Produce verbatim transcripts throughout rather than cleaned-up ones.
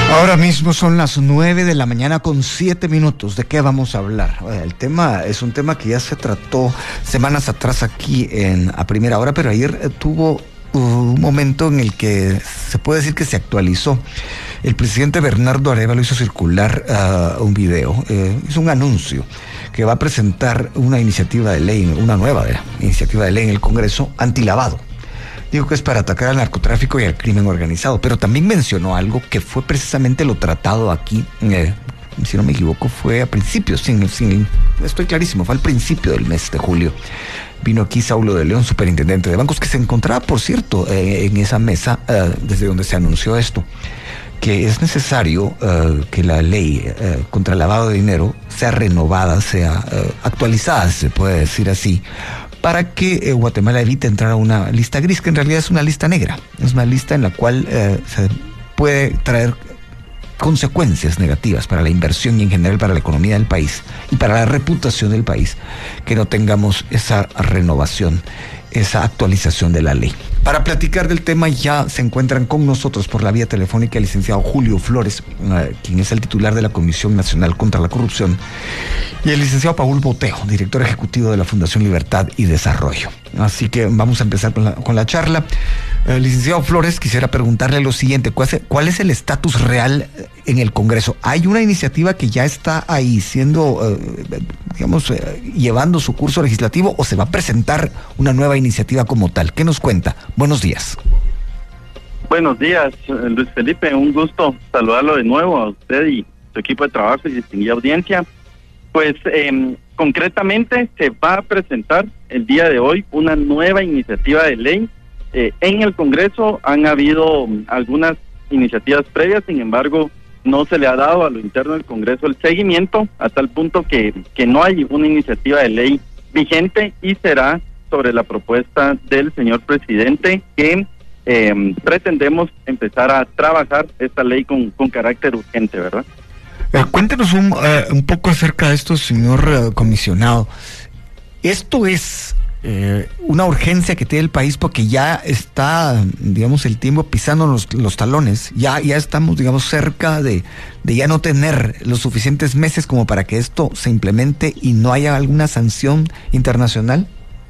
Ahora mismo son las nueve de la mañana con siete minutos. ¿De qué vamos a hablar? El tema es un tema que ya se trató semanas atrás aquí en A Primera Hora, pero ayer eh, tuvo uh, un momento en el que se puede decir que se actualizó. El presidente Bernardo Arévalo hizo circular uh, un video, eh, hizo un anuncio que va a presentar una iniciativa de ley, una nueva de, iniciativa de ley en el Congreso antilavado. Digo que es para atacar al narcotráfico y al crimen organizado, pero también mencionó algo que fue precisamente lo tratado aquí, eh, si no me equivoco, fue a principios, sin, sin, estoy clarísimo, fue al principio del mes de julio. Vino aquí Saulo de León, superintendente de bancos, que se encontraba, por cierto, eh, en esa mesa eh, desde donde se anunció esto, que es necesario eh, que la ley eh, contra el lavado de dinero sea renovada, sea eh, actualizada, se puede decir así, para que eh, Guatemala evite entrar a una lista gris, que en realidad es una lista negra. Es una lista en la cual eh, se puede traer consecuencias negativas para la inversión y en general para la economía del país y para la reputación del país, que no tengamos esa renovación, esa actualización de la ley. Para platicar del tema ya se encuentran con nosotros por la vía telefónica el licenciado Julio Flores, eh, quien es el titular de la Comisión Nacional contra la Corrupción, y el licenciado Paul Boteo, director ejecutivo de la Fundación Libertad y Desarrollo. Así que vamos a empezar con la, con la charla. Eh, licenciado Flores, quisiera preguntarle lo siguiente: ¿cuál es, cuál es el estatus real en el Congreso? ¿Hay una iniciativa que ya está ahí siendo, eh, digamos, eh, llevando su curso legislativo, o se va a presentar una nueva iniciativa como tal? ¿Qué nos cuenta? Buenos días. Buenos días, Luis Felipe, un gusto saludarlo de nuevo a usted y su equipo de trabajo y distinguida audiencia. Pues eh, concretamente se va a presentar el día de hoy una nueva iniciativa de ley. Eh, en el Congreso han habido algunas iniciativas previas, sin embargo no se le ha dado a lo interno del Congreso el seguimiento, a tal punto que, que no hay una iniciativa de ley vigente, y será sobre la propuesta del señor presidente que eh, pretendemos empezar a trabajar esta ley con, con carácter urgente, ¿verdad? Eh, cuéntenos un, eh, un poco acerca de esto, señor eh, comisionado. Esto es eh, una urgencia que tiene el país porque ya está, digamos, el tiempo pisando los, los talones. Ya, ya estamos, digamos, cerca de, de ya no tener los suficientes meses como para que esto se implemente y no haya alguna sanción internacional.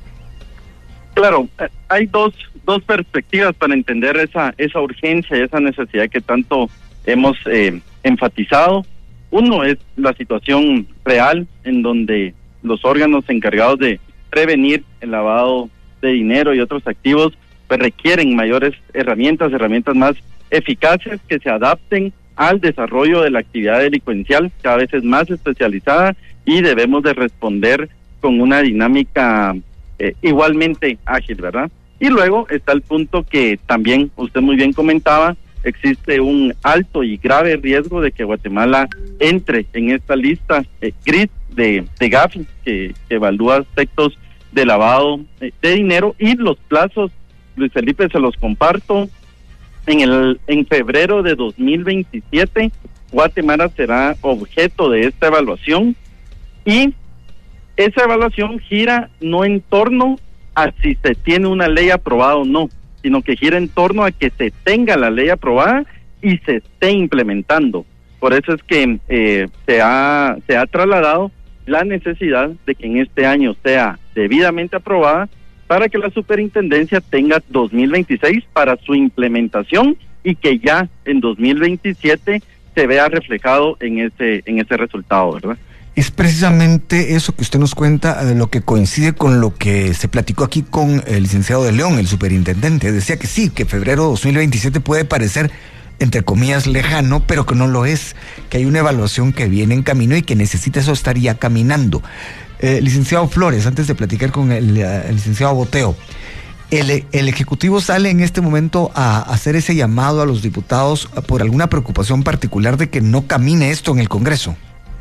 Claro, hay dos dos perspectivas para entender esa esa urgencia y esa necesidad que tanto hemos eh, enfatizado. Uno es la situación real, en donde los órganos encargados de prevenir el lavado de dinero y otros activos pues requieren mayores herramientas, herramientas más eficaces que se adapten al desarrollo de la actividad delincuencial, cada vez es más especializada, y debemos de responder con una dinámica Eh, igualmente ágil, ¿verdad? Y luego está el punto que también usted muy bien comentaba: existe un alto y grave riesgo de que Guatemala entre en esta lista eh, gris de, de Gafi, que, que evalúa aspectos de lavado eh, de dinero, y los plazos, Luis Felipe, se los comparto. En el en febrero de dos mil veintisiete, Guatemala será objeto de esta evaluación, y esa evaluación gira no en torno a si se tiene una ley aprobada o no, sino que gira en torno a que se tenga la ley aprobada y se esté implementando. Por eso es que eh, se ha se ha trasladado la necesidad de que en este año sea debidamente aprobada, para que la superintendencia tenga dos mil veintiséis para su implementación, y que ya en dos mil veintisiete se vea reflejado en ese en ese resultado, ¿verdad? Es precisamente eso que usted nos cuenta, eh, lo que coincide con lo que se platicó aquí con el licenciado de León, el superintendente. Decía que sí, que febrero de dos mil veintisiete puede parecer, entre comillas, lejano, pero que no lo es, que hay una evaluación que viene en camino y que necesita eso estar ya caminando. Eh, licenciado Flores, antes de platicar con el, el licenciado Boteo, el, el Ejecutivo sale en este momento a hacer ese llamado a los diputados por alguna preocupación particular de que no camine esto en el Congreso.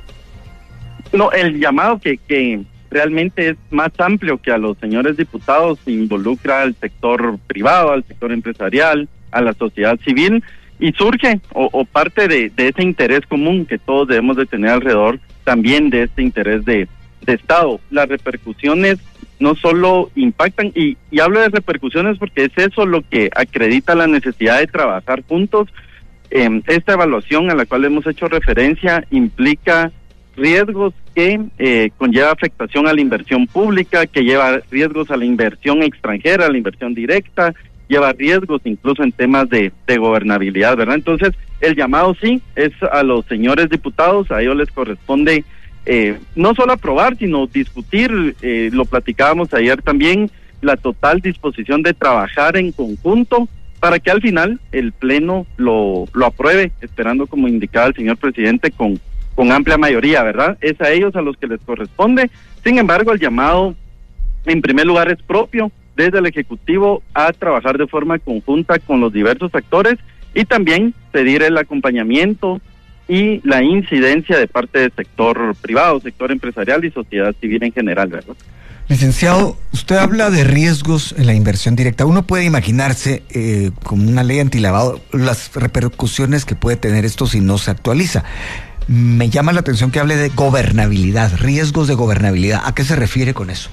No, el llamado que, que realmente es más amplio que a los señores diputados, involucra al sector privado, al sector empresarial, a la sociedad civil, y surge o, o parte de, de ese interés común que todos debemos de tener alrededor, también de este interés de, de Estado. Las repercusiones no solo impactan, y, y hablo de repercusiones porque es eso lo que acredita la necesidad de trabajar juntos, Eh, esta evaluación a la cual hemos hecho referencia implica riesgos que eh, conlleva afectación a la inversión pública, que lleva riesgos a la inversión extranjera, a la inversión directa, lleva riesgos incluso en temas de, de gobernabilidad, ¿verdad? Entonces, el llamado sí es a los señores diputados, a ellos les corresponde eh, no solo aprobar, sino discutir, eh, lo platicábamos ayer también, la total disposición de trabajar en conjunto para que al final el Pleno lo, lo apruebe, esperando, como indicaba el señor presidente, con, con amplia mayoría, ¿verdad? Es a ellos a los que les corresponde. Sin embargo, el llamado, en primer lugar, es propio desde el Ejecutivo a trabajar de forma conjunta con los diversos actores y también pedir el acompañamiento y la incidencia de parte del sector privado, sector empresarial y sociedad civil en general, ¿verdad? Licenciado, usted habla de riesgos en la inversión directa. Uno puede imaginarse, eh, como una ley antilavado, las repercusiones que puede tener esto si no se actualiza. Me llama la atención que hable de gobernabilidad, riesgos de gobernabilidad. ¿A qué se refiere con eso?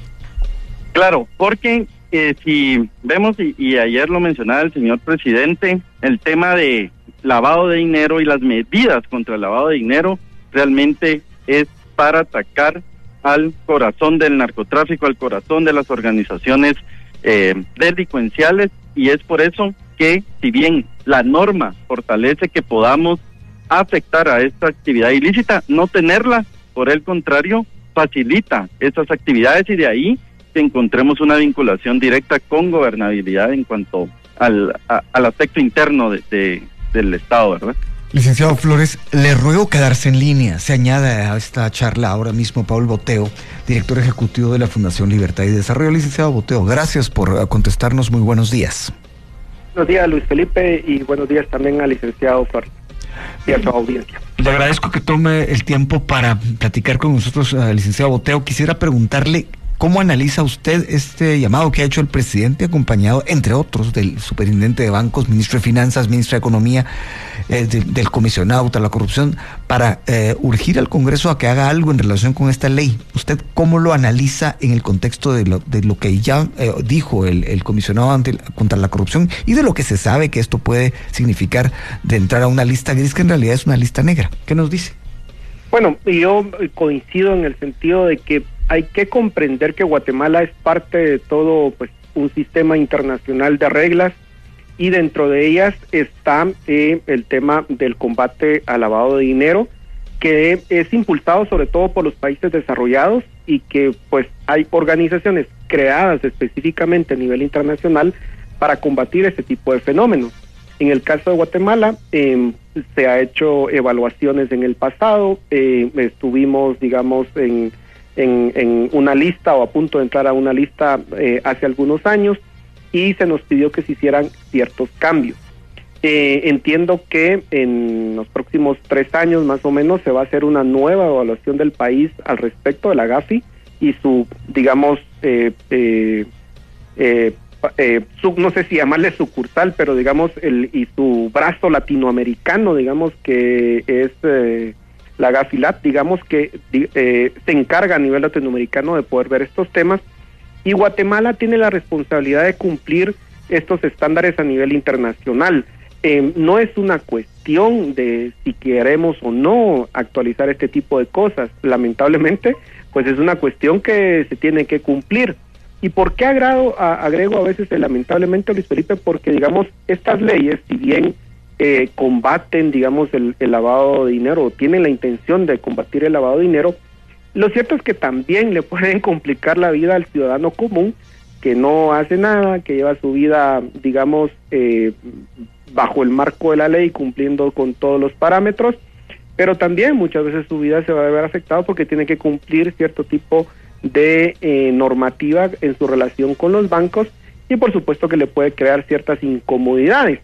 Claro, porque eh, si vemos, y, y ayer lo mencionaba el señor presidente, el tema de lavado de dinero y las medidas contra el lavado de dinero realmente es para atacar al corazón del narcotráfico, al corazón de las organizaciones eh, delincuenciales, y es por eso que, si bien la norma fortalece que podamos afectar a esta actividad ilícita, no tenerla, por el contrario, facilita estas actividades, y de ahí que encontremos una vinculación directa con gobernabilidad en cuanto al, a, al aspecto interno de, de, del Estado, ¿verdad? Licenciado Flores, le ruego quedarse en línea. Se añade a esta charla ahora mismo Paul Boteo, director ejecutivo de la Fundación Libertad y Desarrollo. Licenciado Boteo, gracias por contestarnos. Muy buenos días. Buenos días, Luis Felipe, y buenos días también al licenciado Flores y a su audiencia. Le agradezco que tome el tiempo para platicar con nosotros, uh, licenciado Boteo. Quisiera preguntarle, ¿cómo analiza usted este llamado que ha hecho el presidente, acompañado, entre otros, del superintendente de bancos, ministro de Finanzas, ministro de Economía, eh, de, del comisionado contra la corrupción, para eh, urgir al Congreso a que haga algo en relación con esta ley? ¿Usted cómo lo analiza en el contexto de lo, de lo que ya eh, dijo el, el comisionado ante, contra la corrupción y de lo que se sabe que esto puede significar de entrar a una lista gris, que en realidad es una lista negra? ¿Qué nos dice? Bueno, yo coincido en el sentido de que hay que comprender que Guatemala es parte de todo, pues, un sistema internacional de reglas, y dentro de ellas está eh, el tema del combate al lavado de dinero, que es impulsado sobre todo por los países desarrollados, y que pues hay organizaciones creadas específicamente a nivel internacional para combatir ese tipo de fenómenos. En el caso de Guatemala, eh, se ha hecho evaluaciones en el pasado, eh, estuvimos, digamos, en En, en una lista o a punto de entrar a una lista eh, hace algunos años, y se nos pidió que se hicieran ciertos cambios. Eh, entiendo que en los próximos tres años más o menos se va a hacer una nueva evaluación del país al respecto de la Gafi y su, digamos, eh, eh, eh, eh, su, no sé si llamarle sucursal, pero digamos, el y su brazo latinoamericano, digamos, que es... Eh, la Gafilat, digamos que eh, se encarga a nivel latinoamericano de poder ver estos temas, y Guatemala tiene la responsabilidad de cumplir estos estándares a nivel internacional. Eh, no es una cuestión de si queremos o no actualizar este tipo de cosas, lamentablemente, pues es una cuestión que se tiene que cumplir. ¿Y por qué agrado, a, agrego a veces el lamentablemente, Luis Felipe? Porque, digamos, estas leyes, si bien Eh, combaten, digamos, el, el lavado de dinero, o tienen la intención de combatir el lavado de dinero, lo cierto es que también le pueden complicar la vida al ciudadano común, que no hace nada, que lleva su vida, digamos, eh, bajo el marco de la ley, cumpliendo con todos los parámetros, pero también muchas veces su vida se va a ver afectada porque tiene que cumplir cierto tipo de eh, normativa en su relación con los bancos, y por supuesto que le puede crear ciertas incomodidades.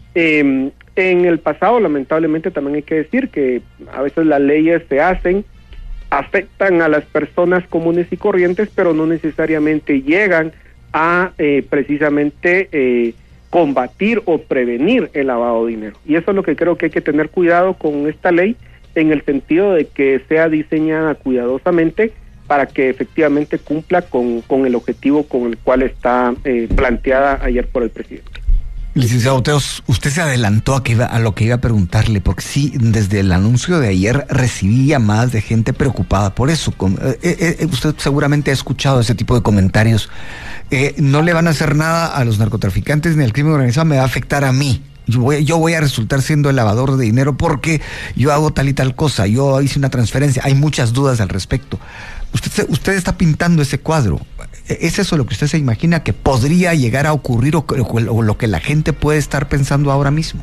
Eh, en el pasado, lamentablemente, también hay que decir que a veces las leyes se hacen, afectan a las personas comunes y corrientes, pero no necesariamente llegan a eh, precisamente eh, combatir o prevenir el lavado de dinero. Y eso es lo que creo que hay que tener cuidado con esta ley, en el sentido de que sea diseñada cuidadosamente para que efectivamente cumpla con, con el objetivo con el cual está eh, planteada ayer por el presidente. Licenciado Boteo, usted se adelantó a, que iba, a lo que iba a preguntarle, porque sí, desde el anuncio de ayer recibí llamadas de gente preocupada por eso. Con, eh, eh, usted seguramente ha escuchado ese tipo de comentarios. Eh, no le van a hacer nada a los narcotraficantes ni al crimen organizado, me va a afectar a mí. Yo voy, yo voy a resultar siendo el lavador de dinero porque yo hago tal y tal cosa, yo hice una transferencia. Hay muchas dudas al respecto. Usted, usted está pintando ese cuadro. ¿Es eso lo que usted se imagina que podría llegar a ocurrir o, o lo que la gente puede estar pensando ahora mismo?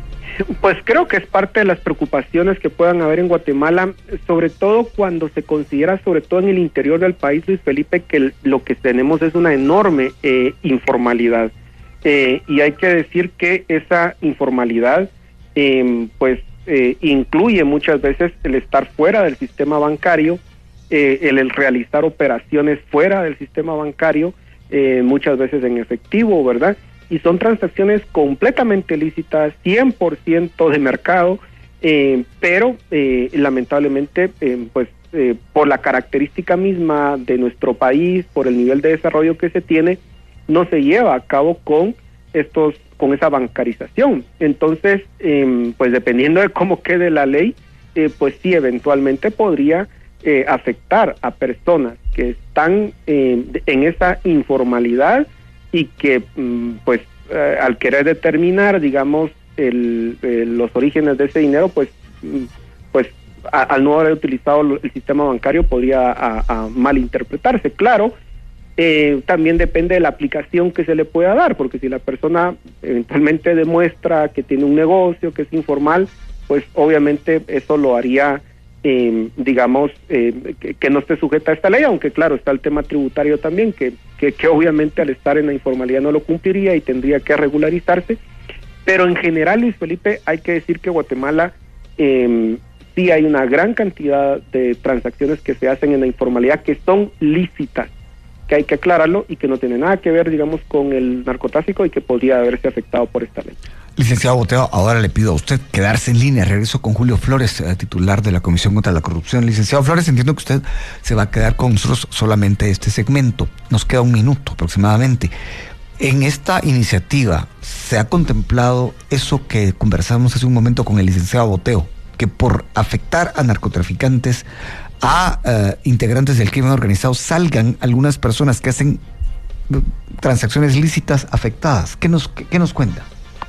Pues creo que es parte de las preocupaciones que puedan haber en Guatemala, sobre todo cuando se considera, sobre todo en el interior del país, Luis Felipe, que el, lo que tenemos es una enorme eh, informalidad. Eh, y hay que decir que esa informalidad eh, pues eh, incluye muchas veces el estar fuera del sistema bancario, eh, el, el realizar operaciones fuera del sistema bancario, eh, muchas veces en efectivo, ¿verdad? Y son transacciones completamente lícitas, cien por ciento de mercado, eh, pero eh, lamentablemente eh, pues eh, por la característica misma de nuestro país, por el nivel de desarrollo que se tiene, no se lleva a cabo con estos con esa bancarización. Entonces, eh, pues dependiendo de cómo quede la ley, eh, pues sí, eventualmente podría eh, afectar a personas que están eh, en esa informalidad y que, mm, pues, eh, al querer determinar, digamos, el, eh, los orígenes de ese dinero, pues, mm, pues a, al no haber utilizado el sistema bancario podría a, a malinterpretarse. Claro, Eh, también depende de la aplicación que se le pueda dar, porque si la persona eventualmente demuestra que tiene un negocio, que es informal, pues obviamente eso lo haría, eh, digamos, eh, que, que no esté sujeta a esta ley, aunque claro, está el tema tributario también, que, que, que obviamente al estar en la informalidad no lo cumpliría y tendría que regularizarse. Pero en general, Luis Felipe, hay que decir que Guatemala eh, sí hay una gran cantidad de transacciones que se hacen en la informalidad que son lícitas, que hay que aclararlo y que no tiene nada que ver, digamos, con el narcotráfico y que podría haberse afectado por esta ley. Licenciado Boteo, ahora le pido a usted quedarse en línea. Regreso con Julio Flores, eh, titular de la Comisión contra la Corrupción. Licenciado Flores, entiendo que usted se va a quedar con nosotros solamente este segmento. Nos queda un minuto aproximadamente. En esta iniciativa, ¿se ha contemplado eso que conversamos hace un momento con el licenciado Boteo, que por afectar a narcotraficantes, a uh, integrantes del crimen organizado, salgan algunas personas que hacen transacciones lícitas afectadas? ¿Qué nos, qué, qué nos cuenta?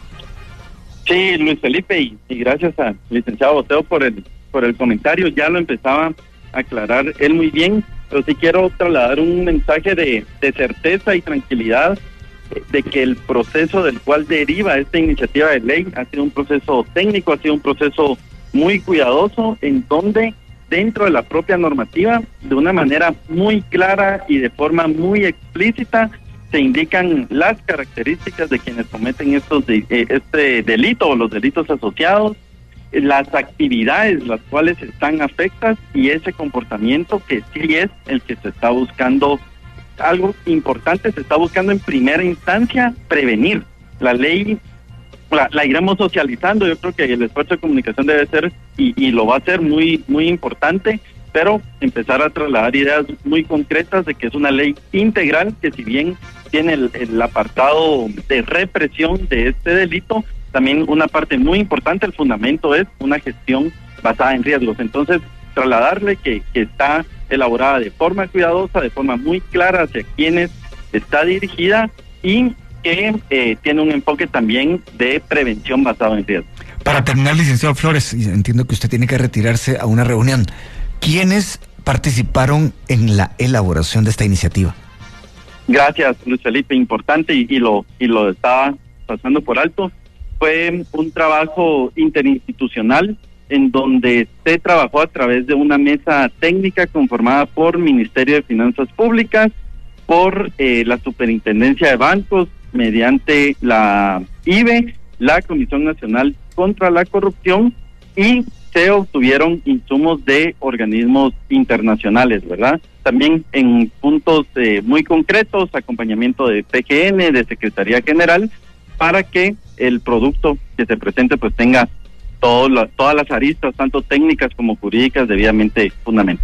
Sí, Luis Felipe, y, y gracias al licenciado Boteo por el, por el comentario. Ya lo empezaba a aclarar él muy bien, pero sí quiero trasladar un mensaje de, de certeza y tranquilidad de que el proceso del cual deriva esta iniciativa de ley ha sido un proceso técnico, ha sido un proceso muy cuidadoso, en donde dentro de la propia normativa, de una manera muy clara y de forma muy explícita, se indican las características de quienes cometen estos de, eh, este delito o los delitos asociados, las actividades las cuales están afectas y ese comportamiento que sí es el que se está buscando. Algo importante, se está buscando en primera instancia prevenir. La ley la, la iremos socializando. Yo creo que el esfuerzo de comunicación debe ser y, y lo va a ser muy muy importante, pero empezar a trasladar ideas muy concretas de que es una ley integral que, si bien tiene el, el apartado de represión de este delito, también una parte muy importante, el fundamento es una gestión basada en riesgos. Entonces, trasladarle que, que está elaborada de forma cuidadosa, de forma muy clara hacia quienes está dirigida y que eh, tiene un enfoque también de prevención basado en riesgos. Para terminar, licenciado Flores, entiendo que usted tiene que retirarse a una reunión. ¿Quiénes participaron en la elaboración de esta iniciativa? Gracias, Luis Felipe, importante y, y lo y lo estaba pasando por alto. Fue un trabajo interinstitucional en donde se trabajó a través de una mesa técnica conformada por Ministerio de Finanzas Públicas, por eh, la Superintendencia de Bancos, mediante la I B E, la Comisión Nacional contra la Corrupción, y se obtuvieron insumos de organismos internacionales, ¿verdad? También en puntos eh, muy concretos, acompañamiento de P G N, de Secretaría General, para que el producto que se presente pues tenga todo la, todas las aristas, tanto técnicas como jurídicas, debidamente fundamentadas.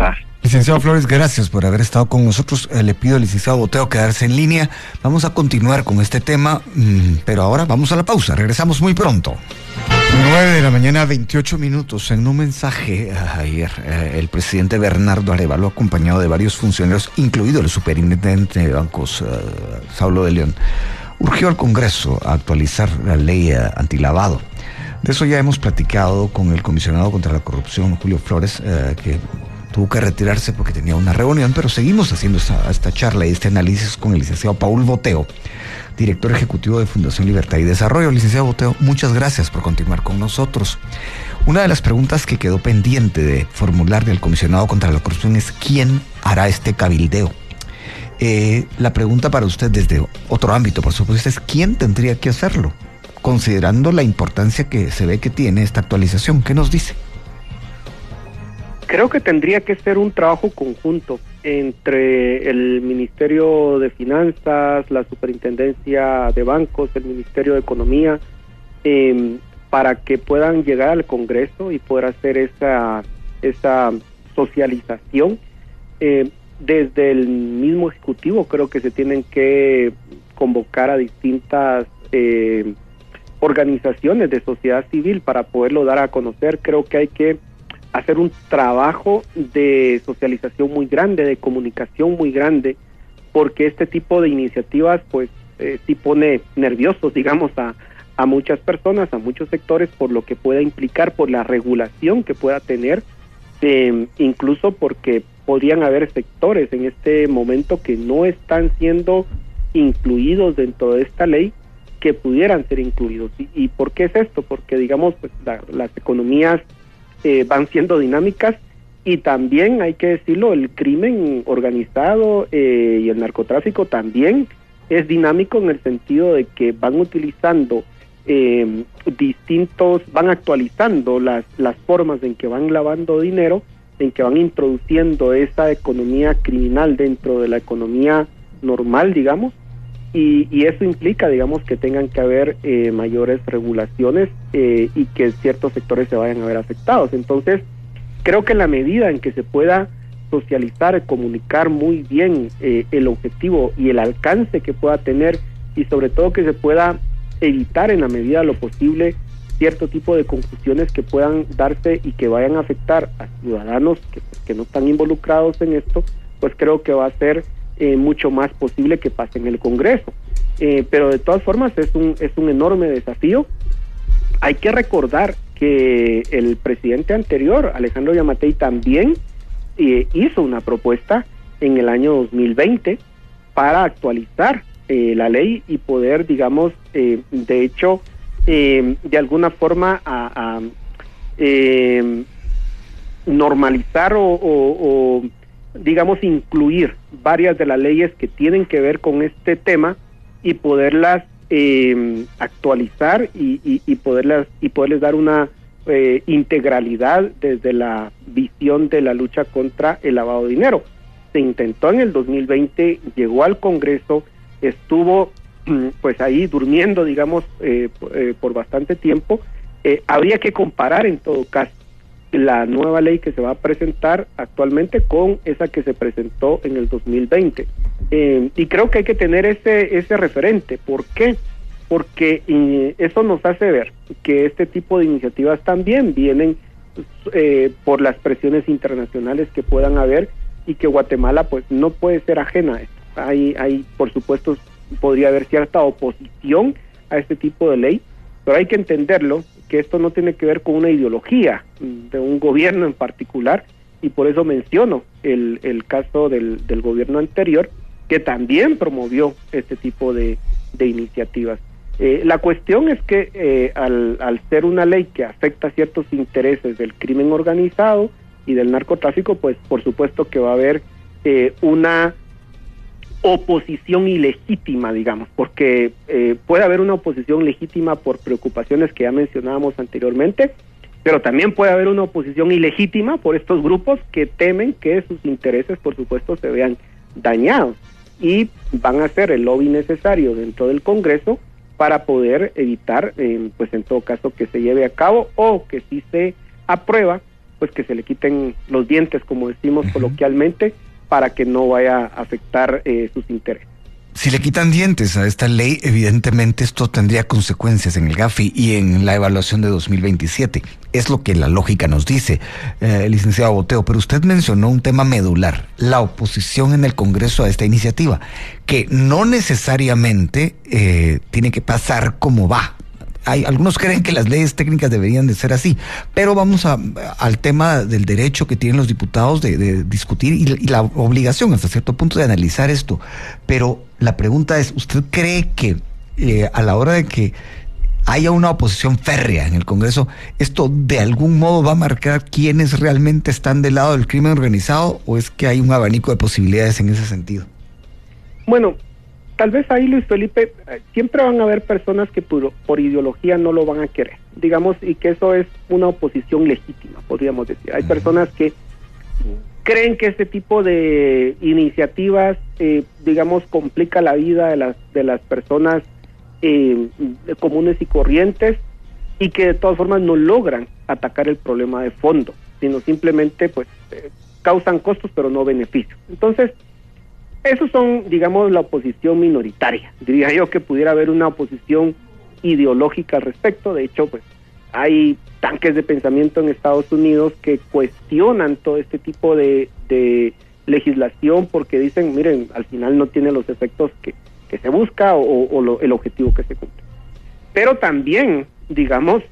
Licenciado Flores, gracias por haber estado con nosotros. Eh, le pido al licenciado Boteo quedarse en línea. Vamos a continuar con este tema, mmm, pero ahora vamos a la pausa. Regresamos muy pronto. nueve de la mañana, veintiocho minutos. En un mensaje ayer, eh, el presidente Bernardo Arévalo, acompañado de varios funcionarios, incluido el superintendente de bancos, eh, Saulo de León, urgió al Congreso a actualizar la ley eh, antilavado. De eso ya hemos platicado con el comisionado contra la corrupción, Julio Flores, eh, que tuvo que retirarse porque tenía una reunión, pero seguimos haciendo esta, esta charla y este análisis con el licenciado Paul Boteo, director ejecutivo de Fundación Libertad y Desarrollo. Licenciado Boteo, muchas gracias por continuar con nosotros. Una de las preguntas que quedó pendiente de formular del comisionado contra la corrupción es ¿quién hará este cabildeo? Eh, la pregunta para usted desde otro ámbito, por supuesto, es ¿quién tendría que hacerlo? Considerando la importancia que se ve que tiene esta actualización, ¿qué nos dice? Creo que tendría que ser un trabajo conjunto entre el Ministerio de Finanzas, la Superintendencia de Bancos, el Ministerio de Economía, eh, para que puedan llegar al Congreso y poder hacer esa, esa socialización. Eh, desde el mismo Ejecutivo creo que se tienen que convocar a distintas eh, organizaciones de sociedad civil para poderlo dar a conocer. Creo que hay que hacer un trabajo de socialización muy grande, de comunicación muy grande, porque este tipo de iniciativas pues eh, sí pone nerviosos, digamos, a, a muchas personas, a muchos sectores, por lo que pueda implicar, por la regulación que pueda tener, eh, incluso porque podrían haber sectores en este momento que no están siendo incluidos dentro de esta ley, que pudieran ser incluidos. ¿Y, y por qué es esto? Porque, digamos, pues la, las economías Eh, van siendo dinámicas y también, hay que decirlo, el crimen organizado eh, y el narcotráfico también es dinámico en el sentido de que van utilizando eh, distintos, van actualizando las, las formas en que van lavando dinero, en que van introduciendo esa economía criminal dentro de la economía normal, digamos, y, y eso implica, digamos, que tengan que haber eh, mayores regulaciones eh, y que ciertos sectores se vayan a ver afectados. Entonces, creo que en la medida en que se pueda socializar, comunicar muy bien eh, el objetivo y el alcance que pueda tener, y sobre todo que se pueda evitar en la medida de lo posible cierto tipo de confusiones que puedan darse y que vayan a afectar a ciudadanos que, que no están involucrados en esto, pues creo que va a ser Eh, mucho más posible que pase en el Congreso. Eh, pero de todas formas es un, es un enorme desafío. Hay que recordar que el presidente anterior, Alejandro Yamatei, también eh, hizo una propuesta en el año dos mil veinte para actualizar eh, la ley y poder, digamos, eh, de hecho, eh, de alguna forma a, a eh, normalizar o, o, o digamos, incluir varias de las leyes que tienen que ver con este tema y poderlas eh, actualizar y, y, y poderlas y poderles dar una eh, integralidad desde la visión de la lucha contra el lavado de dinero. Se intentó en el dos mil veinte, llegó al Congreso, estuvo pues ahí durmiendo, digamos, eh, eh, por bastante tiempo. Eh, habría que comparar en todo caso la nueva ley que se va a presentar actualmente con esa que se presentó en el dos mil veinte. Eh, y creo que hay que tener ese, ese referente. ¿Por qué? Porque eh, eso nos hace ver que este tipo de iniciativas también vienen eh, por las presiones internacionales que puedan haber y que Guatemala pues no puede ser ajena a esto. Hay, hay, por supuesto, podría haber cierta oposición a este tipo de ley, pero hay que entenderlo, que esto no tiene que ver con una ideología de un gobierno en particular, y por eso menciono el, el caso del, del gobierno anterior, que también promovió este tipo de, de iniciativas. Eh, la cuestión es que eh, al, al ser una ley que afecta ciertos intereses del crimen organizado y del narcotráfico, pues por supuesto que va a haber eh, una oposición ilegítima, digamos, porque eh, puede haber una oposición legítima por preocupaciones que ya mencionábamos anteriormente, pero también puede haber una oposición ilegítima por estos grupos que temen que sus intereses, por supuesto, se vean dañados, y van a hacer el lobby necesario dentro del Congreso para poder evitar, eh, pues en todo caso, que se lleve a cabo o que si se aprueba, pues que se le quiten los dientes, como decimos uh-huh. coloquialmente, para que no vaya a afectar eh, sus intereses. Si le quitan dientes a esta ley, evidentemente esto tendría consecuencias en el GAFI y en la evaluación de dos mil veintisiete. Es lo que la lógica nos dice, eh, licenciado Boteo. Pero usted mencionó un tema medular, la oposición en el Congreso a esta iniciativa, que no necesariamente eh, tiene que pasar como va. Hay, algunos creen que las leyes técnicas deberían de ser así, pero vamos a, al tema del derecho que tienen los diputados de, de discutir y, y la obligación hasta cierto punto de analizar esto. Pero la pregunta es, ¿usted cree que eh, a la hora de que haya una oposición férrea en el Congreso, esto de algún modo va a marcar quiénes realmente están del lado del crimen organizado, o es que hay un abanico de posibilidades en ese sentido? Bueno, tal vez ahí, Luis Felipe, siempre van a haber personas que por, por ideología no lo van a querer, digamos, y que eso es una oposición legítima, podríamos decir. Hay uh-huh. personas que creen que este tipo de iniciativas, eh, digamos, complica la vida de las de las personas eh, comunes y corrientes, y que de todas formas no logran atacar el problema de fondo, sino simplemente, pues, eh, causan costos pero no beneficios. Entonces, esos son, digamos, la oposición minoritaria. Diría yo que pudiera haber una oposición ideológica al respecto. De hecho, pues hay tanques de pensamiento en Estados Unidos que cuestionan todo este tipo de, de legislación porque dicen, miren, al final no tiene los efectos que, que se busca o, o lo, el objetivo que se cumple. Pero también, digamos,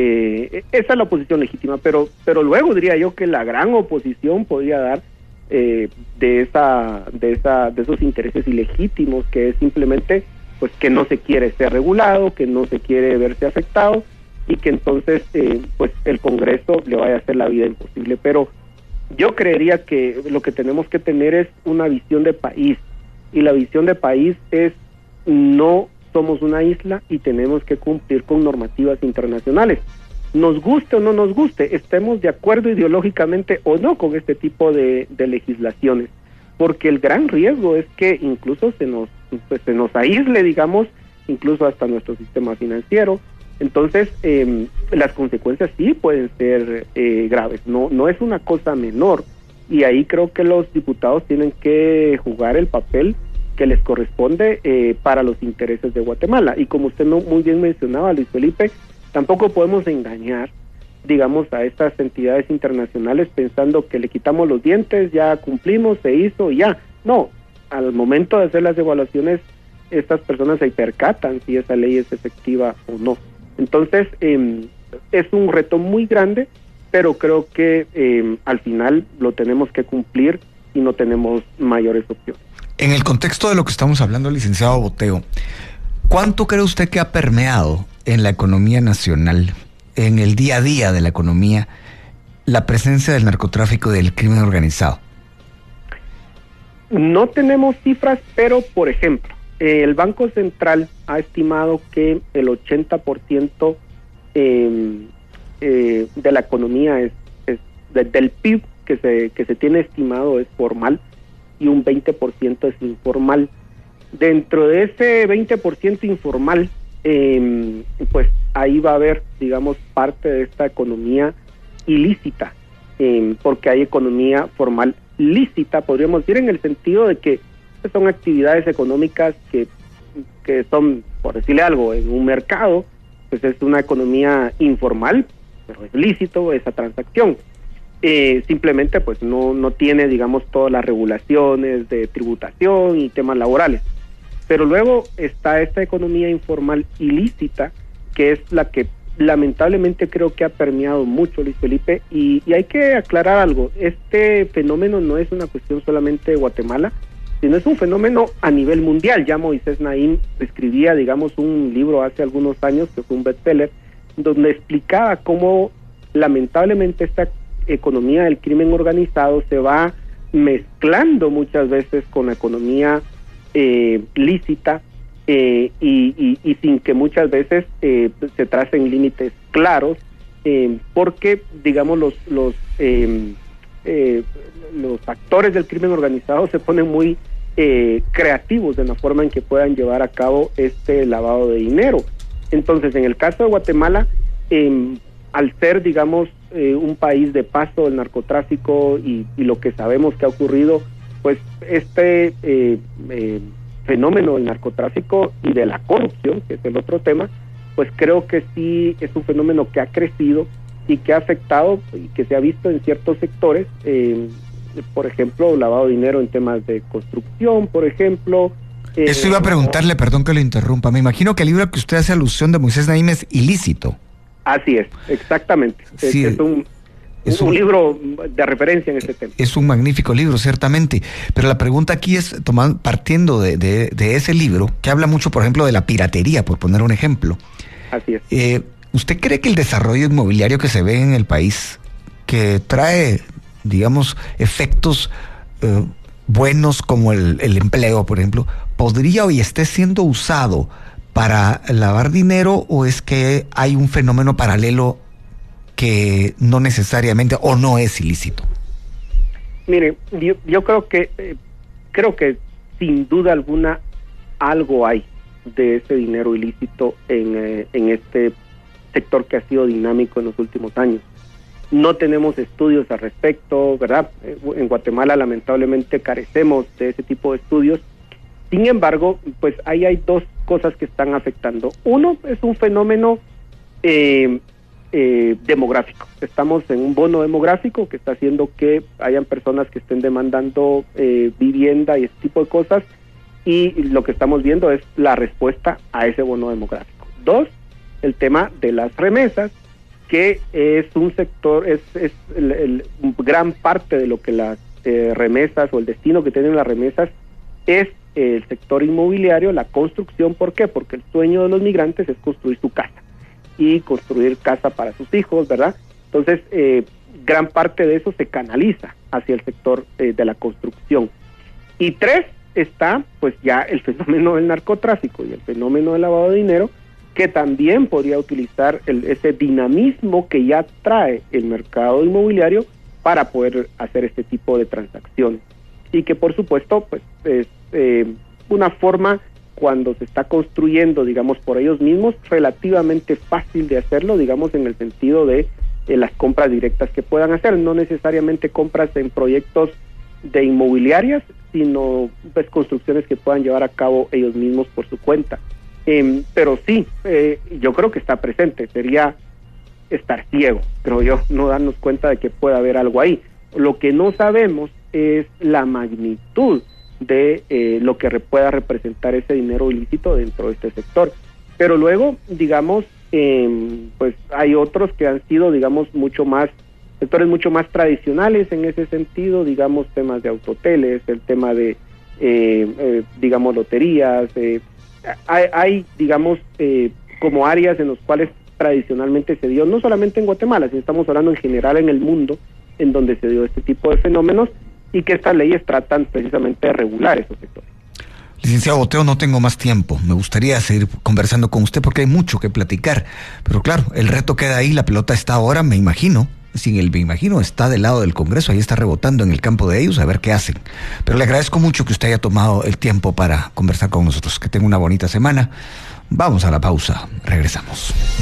eh, esa es la oposición legítima, pero, pero luego diría yo que la gran oposición podría dar Eh, de esa de esa de esos intereses ilegítimos, que es simplemente pues que no se quiere ser regulado, que no se quiere verse afectado, y que entonces eh, pues el Congreso le vaya a hacer la vida imposible. Pero yo creería que lo que tenemos que tener es una visión de país, y la visión de país es: no somos una isla y tenemos que cumplir con normativas internacionales. Nos guste o no nos guste, estemos de acuerdo ideológicamente o no con este tipo de, de legislaciones, porque el gran riesgo es que incluso se nos, pues, se nos aísle, digamos, incluso hasta nuestro sistema financiero. Entonces, eh, las consecuencias sí pueden ser eh, graves, no, no es una cosa menor, y ahí creo que los diputados tienen que jugar el papel que les corresponde eh, para los intereses de Guatemala. Y como usted no, muy bien mencionaba, Luis Felipe, tampoco podemos engañar, digamos, a estas entidades internacionales pensando que le quitamos los dientes, ya cumplimos, se hizo y ya. No, al momento de hacer las evaluaciones, estas personas se percatan si esa ley es efectiva o no. Entonces, eh, es un reto muy grande, pero creo que eh, al final lo tenemos que cumplir y no tenemos mayores opciones. En el contexto de lo que estamos hablando, licenciado Boteo, ¿cuánto cree usted que ha permeado en la economía nacional, en el día a día de la economía, la presencia del narcotráfico y del crimen organizado? No tenemos cifras, pero por ejemplo, eh, el Banco Central ha estimado que el ochenta por ciento eh, eh, de la economía es, es de, del P I B que se que se tiene estimado es formal, y un veinte por ciento es informal. Dentro de ese veinte por ciento informal, Eh, pues ahí va a haber, digamos, parte de esta economía ilícita, eh, porque hay economía formal lícita, podríamos decir, en el sentido de que son actividades económicas que, que son, por decirle algo, en un mercado, pues es una economía informal, pero es lícito esa transacción. Eh, simplemente pues no, no tiene, digamos, todas las regulaciones de tributación y temas laborales. Pero luego está esta economía informal ilícita, que es la que lamentablemente creo que ha permeado mucho, Luis Felipe, y, y hay que aclarar algo: este fenómeno no es una cuestión solamente de Guatemala, sino es un fenómeno a nivel mundial. Ya Moisés Naim escribía, digamos, un libro hace algunos años, que fue un bestseller, donde explicaba cómo lamentablemente esta economía del crimen organizado se va mezclando muchas veces con la economía Eh, lícita eh, y, y, y sin que muchas veces eh, se tracen límites claros, eh, porque digamos los los eh, eh, los actores del crimen organizado se ponen muy eh, creativos en la forma en que puedan llevar a cabo este lavado de dinero. Entonces, en el caso de Guatemala, eh, al ser, digamos, eh, un país de paso del narcotráfico y, y lo que sabemos que ha ocurrido, pues este eh, eh, fenómeno del narcotráfico y de la corrupción, que es el otro tema, pues creo que sí es un fenómeno que ha crecido y que ha afectado y que se ha visto en ciertos sectores, eh, por ejemplo, lavado de dinero en temas de construcción, por ejemplo. Eh, Eso iba a preguntarle, perdón que lo interrumpa. Me imagino que el libro que usted hace alusión de Moisés Naim es ilícito. Así es, exactamente. Sí, es, es, un, es un, un libro de referencia en este tema. Es un magnífico libro, ciertamente. Pero la pregunta aquí es, tomando, partiendo de, de, de ese libro, que habla mucho, por ejemplo, de la piratería, por poner un ejemplo. Así es. Eh, ¿Usted cree que el desarrollo inmobiliario que se ve en el país, que trae, digamos, efectos eh, buenos como el, el empleo, por ejemplo, podría hoy esté siendo usado para lavar dinero, o es que hay un fenómeno paralelo que no necesariamente o no es ilícito? Mire, yo, yo creo que eh, creo que sin duda alguna algo hay de ese dinero ilícito en, eh, en este sector que ha sido dinámico en los últimos años. No tenemos estudios al respecto, ¿verdad? En Guatemala lamentablemente carecemos de ese tipo de estudios. Sin embargo, pues ahí hay dos cosas que están afectando. Uno es un fenómeno eh, eh, demográfico. Estamos en un bono demográfico que está haciendo que hayan personas que estén demandando eh, vivienda y ese tipo de cosas, y lo que estamos viendo es la respuesta a ese bono demográfico. Dos, el tema de las remesas, que es un sector, es, es el, el, gran parte de lo que las eh, remesas o el destino que tienen las remesas es el sector inmobiliario, la construcción. ¿Por qué? Porque el sueño de los migrantes es construir su casa y construir casa para sus hijos, ¿verdad? Entonces, eh, gran parte de eso se canaliza hacia el sector eh, de la construcción. Y tres, está pues ya el fenómeno del narcotráfico y el fenómeno del lavado de dinero, que también podría utilizar el, ese dinamismo que ya trae el mercado inmobiliario para poder hacer este tipo de transacciones. Y que por supuesto pues es eh, una forma, cuando se está construyendo, digamos, por ellos mismos, relativamente fácil de hacerlo, digamos, en el sentido de eh, las compras directas que puedan hacer, no necesariamente compras en proyectos de inmobiliarias, sino pues construcciones que puedan llevar a cabo ellos mismos por su cuenta. Eh, pero sí, eh, yo creo que está presente. Sería estar ciego, creo yo, no darnos cuenta de que puede haber algo ahí. Lo que no sabemos es la magnitud de eh, lo que re- pueda representar ese dinero ilícito dentro de este sector. Pero luego, digamos, eh, pues hay otros que han sido, digamos, mucho más, sectores mucho más tradicionales en ese sentido, digamos, temas de autoteles, el tema de, eh, eh, digamos, loterías. Eh, hay, hay, digamos, eh, como áreas en las cuales tradicionalmente se dio, no solamente en Guatemala, sino estamos hablando en general en el mundo, en donde se dio este tipo de fenómenos, y que estas leyes tratan precisamente de regular esos sectores. Licenciado Boteo, no tengo más tiempo. Me gustaría seguir conversando con usted porque hay mucho que platicar. Pero claro, el reto queda ahí, la pelota está ahora, me imagino. Sin el me imagino, está del lado del Congreso, ahí está rebotando en el campo de ellos, a ver qué hacen. Pero le agradezco mucho que usted haya tomado el tiempo para conversar con nosotros. Que tenga una bonita semana. Vamos a la pausa, regresamos.